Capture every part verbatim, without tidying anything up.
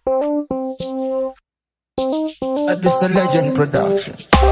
This is a legend production.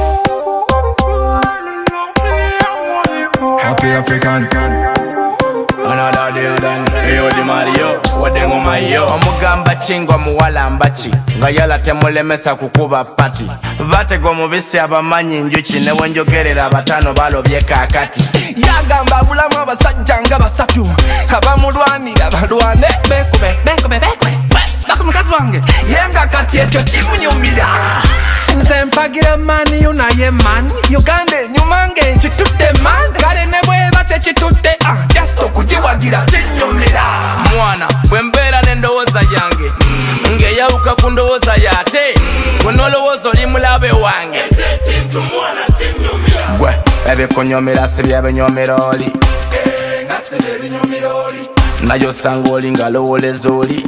Happy African. Another deal done. Eyo di Mario, wadengo mayo. Omugamba chingwa muwala mbachi. Ngayala temulemesa kukuba pati. Batego mubisi abamanyi njuchi newe njogerera batano balobye kakati. Yagamba bulamu abasajja nga basatu. Abamulwanira balwane bekube bekube bekube. Bako mukazi wange yenga kati ekyo kimunyumira. Nze mpagira mani yunaye man. Uganda nyuma nge nkitutte man. Kale ne bweba tekitutte ah just okujiwagira kinyumira. Mwana bwembeera n'endowooza yange ng'eyawuka ku ndowooza yate gwe n'olowooza oli mulabe wange gwe ebikunyumira si byebinyumira oli nayo osanga oli ng'alowooleza oli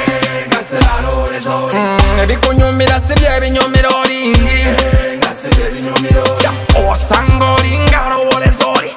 ebikunyumira si byebinyumira oli osanga oli ng'alowooleza oli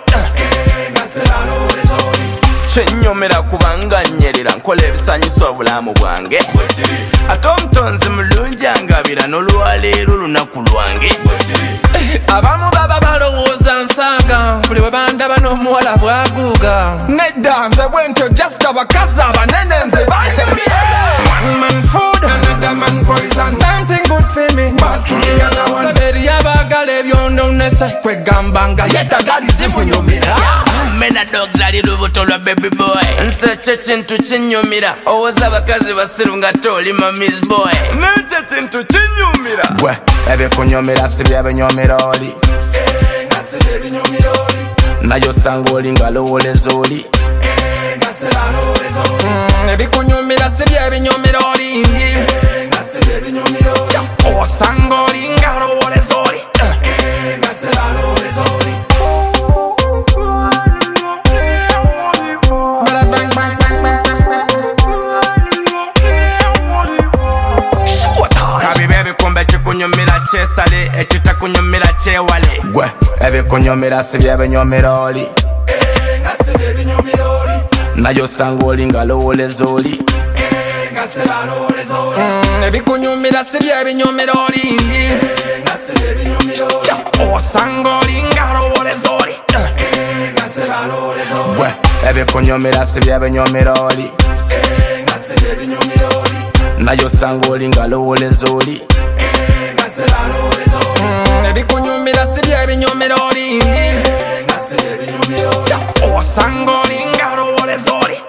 kyenyumira kubanga nyerera nkola ebisanyusa obulamu bwange ate omutonzi mulungi angabira n'olwaleero lunaku lwange. Abamu baba balowooza nsaaga buli bwe bandaba n'omuwala bwaguuga nedda nze bwentyo just abakazi abanene nze banyumira. One man food, another man poison. Something good for me, but to the other one. Saberi abagala ebyononese kwegamba nga yeddagala zimunyumira. Mena dogs ali lubuto lwa baby boy. Nse kye kintu kinyumira owooza abakazi basiru nga toli mami's boy. Nekye kintu kinyumira gwe ebikunyumira si byebinyumira oli nayo osanga oli ng'alowooleza oli ebikunyumira si byebinyumira oli osanga oli ng'alowooleza oli. Ebikunyumira kyesale ekitakunyumira kyewale gwe ebikunyumira si byebinyumira oli nayo osanga oli ng'alowooleza oli ebikunyumira si byebinyumira oli osanga oli ng'alowooleza oli gwe ebikunyumira si byebinyumira oli nayo osanga oli ng'alowooleza oli ebikunyumira si byebinyumira oli osanga oli ng'alowooleza oli.